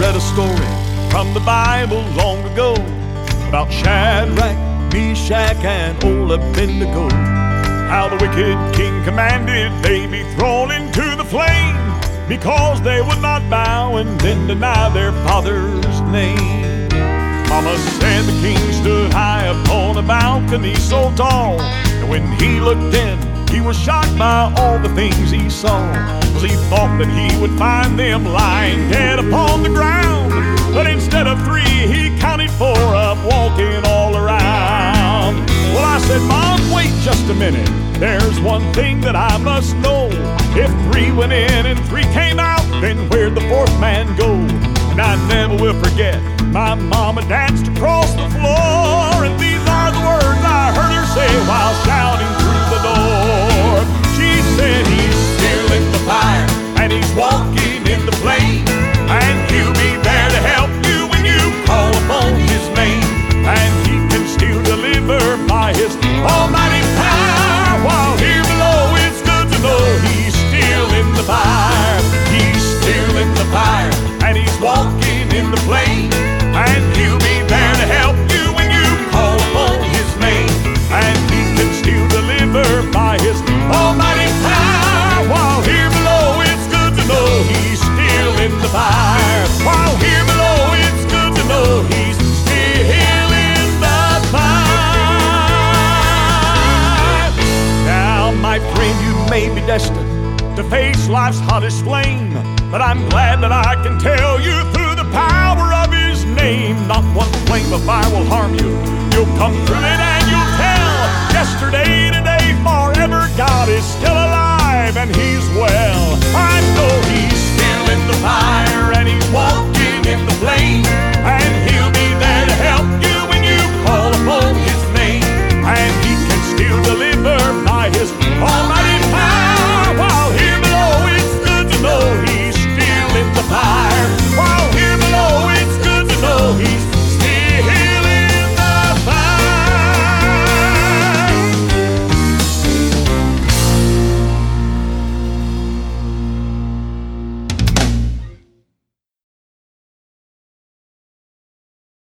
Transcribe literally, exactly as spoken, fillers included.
read a story from the Bible long ago about Shadrach, Meshach, and old Abednego. How the wicked king commanded they be thrown into the flame because they would not bow and then deny their father's name. Mama said the king stood high upon a balcony so tall, and when he looked in, he was shocked by all the things he saw, 'cause he thought that he would find them lying dead upon the ground. But instead of three, he counted four up walking all around. Well, I said, Mom, wait just a minute. There's one thing that I must know. If three went in and three came out, then where'd the fourth man go? And I never will forget, my mama danced across the floor, and these are the words I heard her say while shouting through the door. She said, he's still in the fire, and he's walking in the flame, and he'll be there to help you when you call upon his name, and he can still deliver by his almighty power. While here below, it's good to know he's still in the fire. He's still in the fire, and he's walking in the flame, and he'll be there to help you when you call upon his name, and he can still deliver by his almighty power. While here below, it's good to know he's still in the fire. While here below, it's good to know he's still in the fire. Now, my friend, you may be destined to face life's hottest flame, but I'm glad that I can tell you through the power of his name, not one flame of fire will harm you. You'll come through it and you'll tell, yesterday, today, forever, God is still alive and he's well.